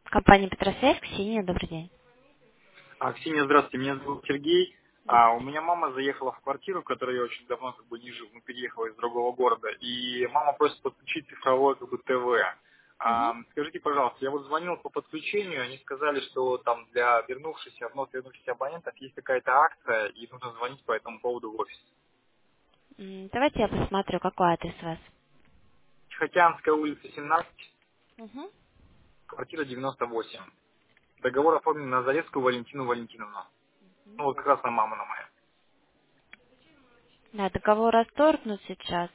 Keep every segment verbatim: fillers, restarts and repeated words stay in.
Компания Петросвязь, Ксения, добрый день. А, Ксения, здравствуйте, меня зовут Сергей. А, у меня мама заехала в квартиру, в которой я очень давно как бы не жил, мы переехали из другого города, и мама просит подключить цифровое как бы ТВ. Мгм. А, скажите, пожалуйста, я вот звонил по подключению, они сказали, что там для вернувшихся, вновь вернувшихся абонентов есть какая-то акция, и нужно звонить по этому поводу в офис. М, Давайте я посмотрю, какой адрес у вас. Тихоокеанская улица, семнадцать, Мгм. квартира девяносто восемь. Договор оформлен на Зарецкую Валентину Валентиновну. Ну вот как раз на маму на мою. Да, договор расторгнут сейчас.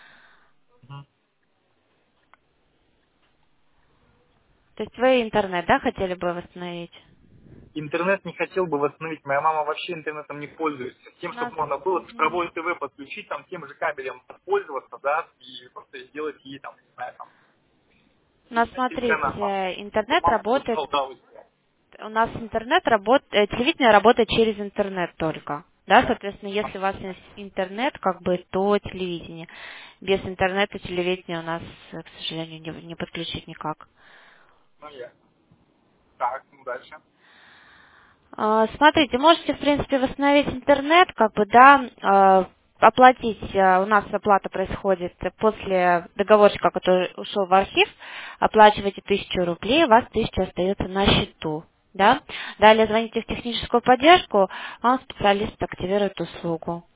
То есть вы интернет, да, хотели бы восстановить? Интернет не хотел бы восстановить. Моя мама вообще интернетом не пользуется. У Тем, нас, чтобы можно было мгм. цифровое ТВ подключить, там тем же кабелем пользоваться, да, и просто сделать ей там, не знаю, там, У нас, личный смотрите, канал, чтобы интернет мама работает, получала удовольствие. у нас интернет работает, телевидение работает через интернет только. Да, соответственно, если у вас есть интернет, как бы, то телевидение. Без интернета телевидение у нас, э, к сожалению, не, не подключить никак. Ну, я. Так, ну дальше. А, Смотрите, можете, в принципе, восстановить интернет, как бы, да, а, оплатить, а, у нас оплата происходит после договорчика, который ушел в архив, оплачиваете тысячу рублей, у вас тысяча остается на счету, да. Далее звоните в техническую поддержку, вам специалист активирует услугу.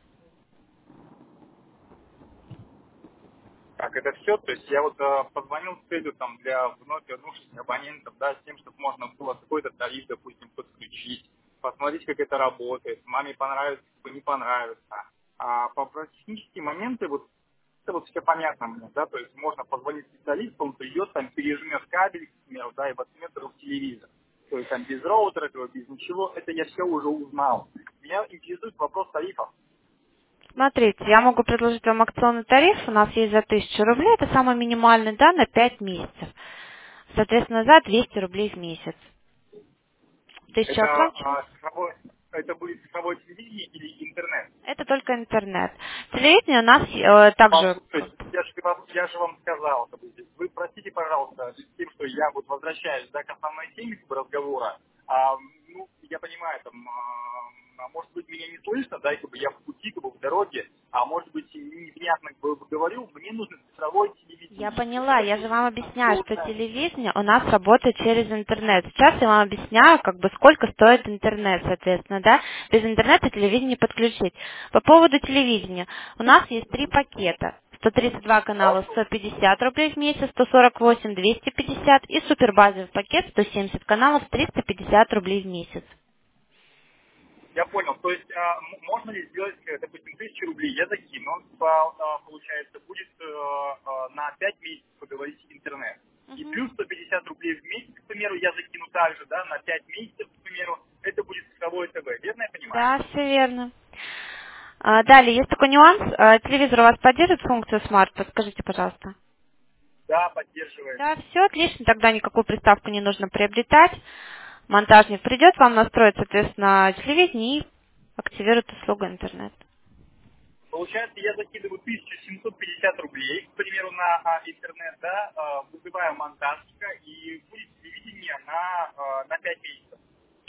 Так, это все. То есть я вот э, позвонил с целью там для вновь вернувшихся абонентов, да, с тем, чтобы можно было какой-то тариф, допустим, подключить, посмотреть, как это работает. Маме понравится, либо не понравится. А по про технические моменты, вот это вот все понятно мне, да, то есть можно позвонить специалисту, он придет, там пережмет кабель, к примеру, да, и воткнет его в телевизор. То есть там без роутера, этого, без ничего, это я все уже узнал. Меня интересует вопрос тарифов. Смотрите, я могу предложить вам акционный тариф, у нас есть за тысячу рублей, это самый минимальный, да, на пять месяцев. Соответственно, за двести рублей в месяц. Тысячу Это, оплачиваем. а, цифровое, это будет цифровое телевидение или интернет? Это только интернет. Телевидение у нас э, также... Послушайте, я же, вам я же вам сказал, как бы, вы простите, пожалуйста, с тем, что я вот возвращаюсь, да, к основной теме как бы, разговора. А, ну, я понимаю, там, а, а может быть, меня не слышно, да, как бы я в пути, как бы в дороге, а может быть, и невнятно как бы, говорю, мне нужно цифровое Я телевидение. поняла, Это я что-то же вам объясняю, что сложное. телевидение у нас работает через интернет. Сейчас я вам объясняю, как бы сколько стоит интернет, соответственно, да. Без интернета телевидение не подключить. По поводу телевидения. У нас есть три пакета. сто тридцать два канала Хорошо. сто пятьдесят рублей в месяц, сто сорок восемь двести пятьдесят и супербазовый пакет сто семьдесят каналов триста пятьдесят рублей в месяц. Я понял. То есть а, м- можно ли сделать, э, допустим, тысячу рублей я закину, он, по- а, получается, будет э, э, на пять месяцев, поговорить интернет. И Мгм. плюс сто пятьдесят рублей в месяц, к примеру, я закину также, да, на пять месяцев, к примеру, это будет цифровое ТВ. Верно я понимаю? Да, все верно. А, далее, есть такой нюанс. А, телевизор у вас поддержит функцию смарт? Подскажите, пожалуйста. Да, поддерживает. Да, все отлично, тогда никакую приставку не нужно приобретать. Монтажник придет, вам настроит, соответственно, телевидение и активирует услугу интернет. Получается, я закидываю тысячу семьсот пятьдесят рублей, к примеру, на а, интернет, да, а, вызываю монтажника, и будет телевидение на, а, на пять месяцев.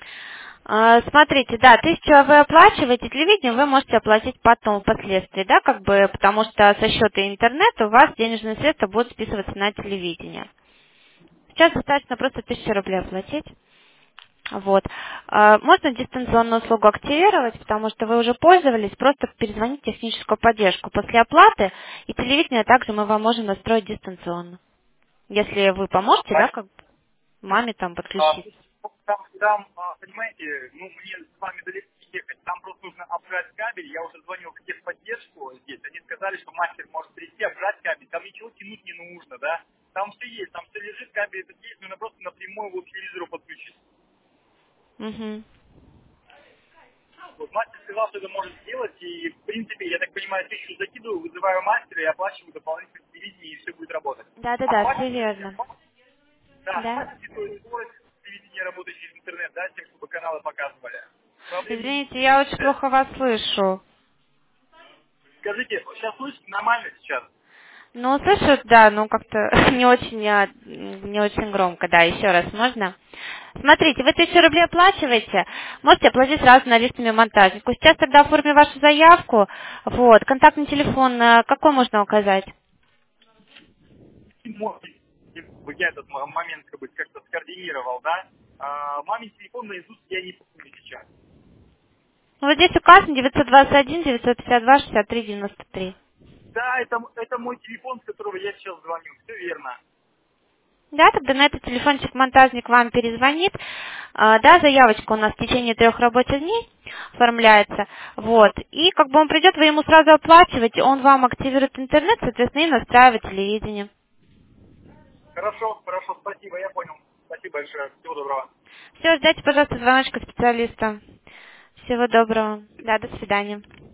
А, Смотрите, да, тысячу вы оплачиваете, телевидение вы можете оплатить потом, впоследствии, да, как бы, потому что со счета интернета у вас денежные средства будут списываться на телевидение. Сейчас достаточно просто тысячу рублей оплатить. Вот. А, Можно дистанционную услугу активировать, потому что вы уже пользовались, просто перезвонить в техническую поддержку после оплаты, и телевидение также мы вам можем настроить дистанционно. Если вы поможете, да, как маме там А, подключить. там, там, а, понимаете, ну, мне с вами далеко не ехать, там просто нужно обжать кабель, я уже звонил в техподдержку здесь, они сказали, что мастер может прийти, обжать кабель, там ничего тянуть не нужно, да, там все есть, там все лежит, кабель это есть, нужно просто напрямую его к телевизору подключить. Мгм. Вот мастер сказал, что это может сделать, и, в принципе, я так понимаю, тысячу закидываю, вызываю мастера и оплачиваю дополнительное телевидение, и все будет работать. А Да-да-да, все хватит ли, верно. да, Да. хватит ли той скорость телевидения, работающей через интернет, да, с тем, чтобы каналы показывали? Проблем не Извините, будет. я очень плохо вас слышу. Скажите, сейчас слышите нормально сейчас? Ну, слышу, да, ну как-то не очень, а, не очень громко, да, еще раз можно? Смотрите, вы тысячу рублей оплачиваете, можете оплатить сразу наличными монтажнику. Сейчас тогда оформим вашу заявку, вот, контактный телефон, э, какой можно указать? Может, чтобы я этот м- момент как бы как-то скоординировал, да? А, мамин телефон наизусть я не помню сейчас. Ну, вот здесь указан девятьсот двадцать один девятьсот пятьдесят два шестьдесят три девяносто три. Да, это, это мой телефон, с которого я сейчас звоню. Все верно. Да, тогда на этот телефончик монтажник вам перезвонит. А, да, заявочка у нас в течение трех рабочих дней оформляется. Вот. И как бы он придет, вы ему сразу оплачиваете, он вам активирует интернет, соответственно, и настраивает телевидение. Хорошо, хорошо, спасибо, я понял. Спасибо большое. Всего доброго. Все, ждайте, пожалуйста, звоночка специалиста. Всего доброго. Да, до свидания.